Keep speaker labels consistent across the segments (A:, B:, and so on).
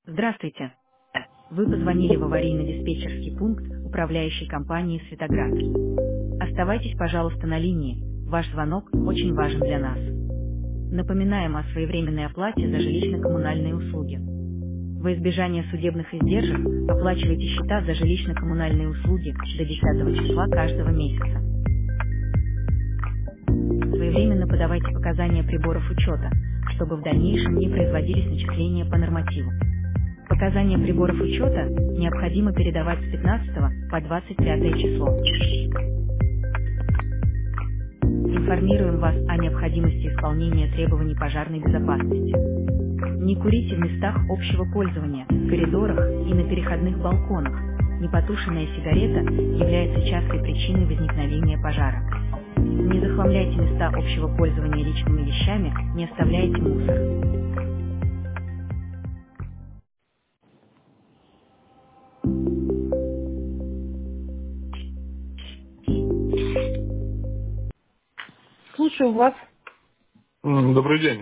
A: Здравствуйте. Вы позвонили в аварийно-диспетчерский пункт управляющей компании «Светоград». Оставайтесь, пожалуйста, на линии. Ваш звонок очень важен для нас. Напоминаем о своевременной оплате за жилищно-коммунальные услуги. Во избежание судебных издержек оплачивайте счета за жилищно-коммунальные услуги до 10 числа каждого месяца. Своевременно подавайте показания приборов учета, чтобы в дальнейшем не производились начисления по нормативу. Показания приборов учета необходимо передавать с 15 по 25 число. Информируем вас о необходимости исполнения требований пожарной безопасности. Не курите в местах общего пользования, в коридорах и на переходных балконах. Непотушенная сигарета является частой причиной возникновения пожара. Не захламляйте места общего пользования личными вещами, не оставляйте мусор. Слушаю вас.
B: Добрый день.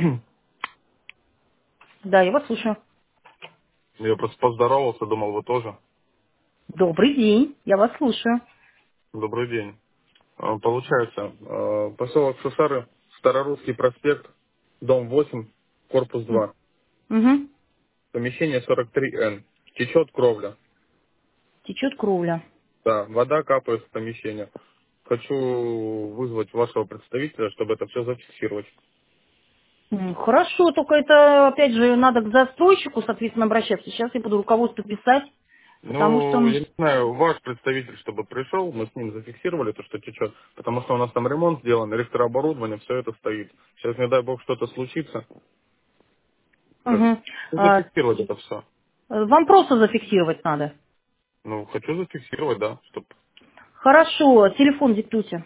A: Да, я вас слушаю.
B: Я просто поздоровался, думал, вы тоже.
A: Добрый день, я вас слушаю.
B: Добрый день. Получается, поселок Сусары, Старорусский проспект, дом 8, корпус 2,
A: Угу.
B: помещение 43Н. Течет кровля.
A: Течет кровля.
B: Да, вода капает в помещение. Хочу вызвать вашего представителя, чтобы это все зафиксировать.
A: Хорошо, только это, опять же, надо к застройщику, соответственно, обращаться. Сейчас я буду руководству писать, потому что...
B: Ну, я не знаю, ваш представитель, чтобы пришел, мы с ним зафиксировали то, что течет, потому что у нас там ремонт сделан, электрооборудование, все это стоит. Сейчас, не дай бог, что-то случится.
A: Мгм. А,
B: Зафиксировать это все.
A: вам просто зафиксировать надо.
B: Ну, хочу зафиксировать, да, чтобы
A: Хорошо, телефон диктуйте.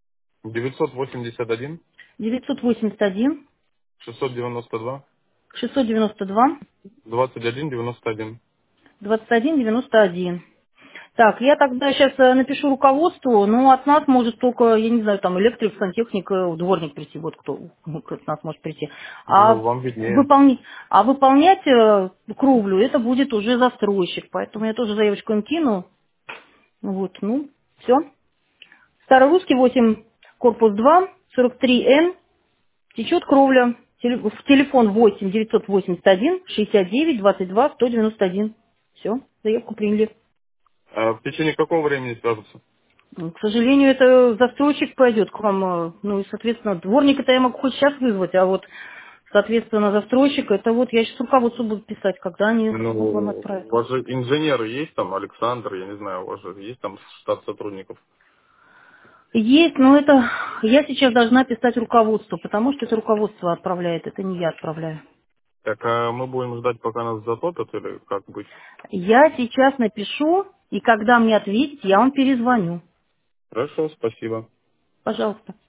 B: 981
A: 981
B: 692
A: 692
B: 21 91.
A: 2191. Так, я тогда сейчас напишу руководству, но от нас может только, я не знаю, там электрик, сантехник, дворник прийти, вот кто от нас может прийти.
B: Ну,
A: А,
B: вам виднее.
A: выполнять кровлю это будет уже застройщик, поэтому я тоже заявочку им кину. Вот, ну, все. Старорусский 8, корпус 2, 43Н, течет кровля. В телефон 8 981 69 22 191. Все, заявку приняли.
B: А в течение какого времени свяжутся?
A: К сожалению, это застройщик пойдет к вам, ну и, соответственно, дворника-то я могу хоть сейчас вызвать, а вот, соответственно, застройщик, это вот я сейчас руководству буду писать, когда они
B: Ну,
A: вам отправят.
B: у вас же инженеры есть там, Александр, я не знаю, у вас же есть там штат сотрудников.
A: Есть, но это я сейчас должна писать руководству, потому что это руководство отправляет, это не я отправляю.
B: Так, а мы будем ждать, пока нас затопят, или как быть?
A: Я сейчас напишу, и когда мне ответить, я вам перезвоню.
B: Хорошо, спасибо.
A: Пожалуйста.